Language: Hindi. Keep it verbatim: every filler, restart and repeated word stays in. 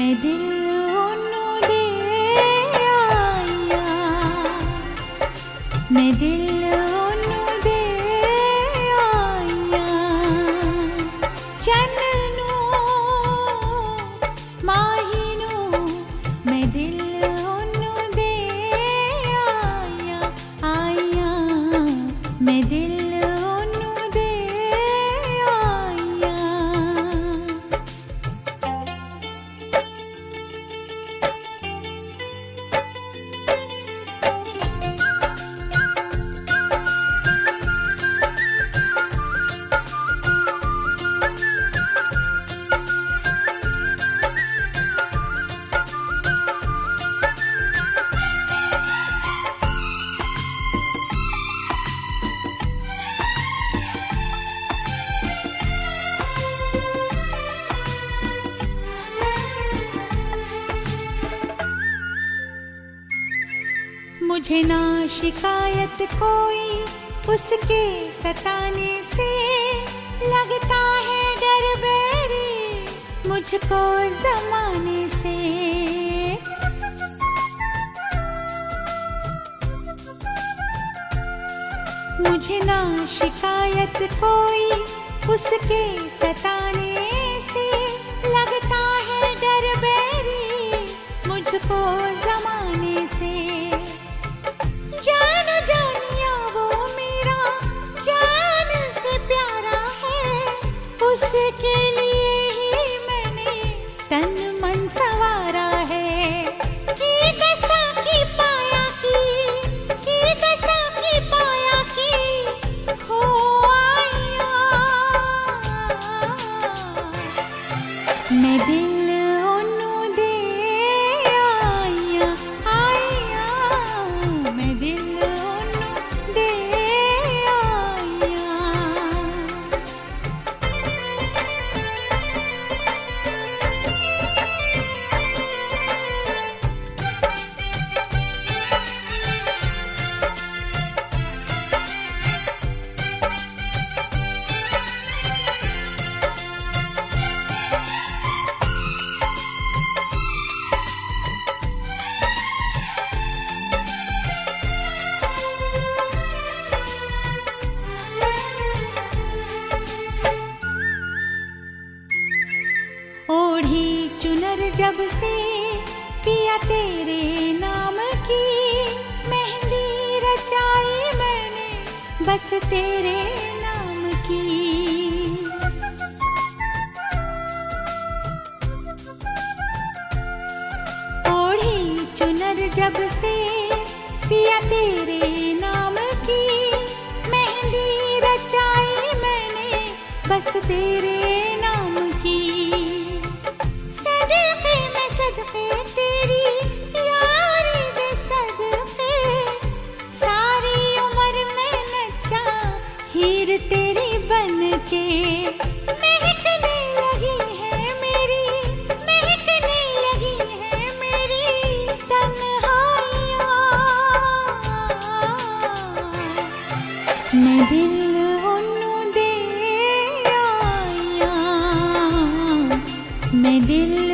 मैं दिल ओनू दे आया, मैं दिल ओनू दे आया, चन्नू माहिनू मैं दिल ओनू दे आया, आया मैं दिल मुझे ना शिकायत कोई उसके सताने से, लगता है डर बेरी मुझको जमाने से। मुझे ना शिकायत कोई उसके सताने से, लगता है डर बेरी मुझको जमाने से। जान जानिया वो मेरा जान से प्यारा है, उसके लिए ही मैंने तन मन संवारा है। की दशा की पाया की, की दशा की पाया की खो आया, मैं दिल ओनू दे आया, आया मैं दिल ओनू दे आया। ओढ़ी चुनर जब से पिया तेरे नाम की, मेहंदी रचाई मैंने बस तेरे नाम की। ओढ़ी चुनर जब से पिया तेरे नाम की, मेहंदी रचाई मैंने बस तेरे नाम की। सदके में सदके तेरी यारी दे सदके, सारी उम्र में नचा हीर तेरी बन के। महकने लगी है मेरी, महकने लगी है मेरी तन्हाइयाँ, मैं दिल ओनू दे आया, मैं दिल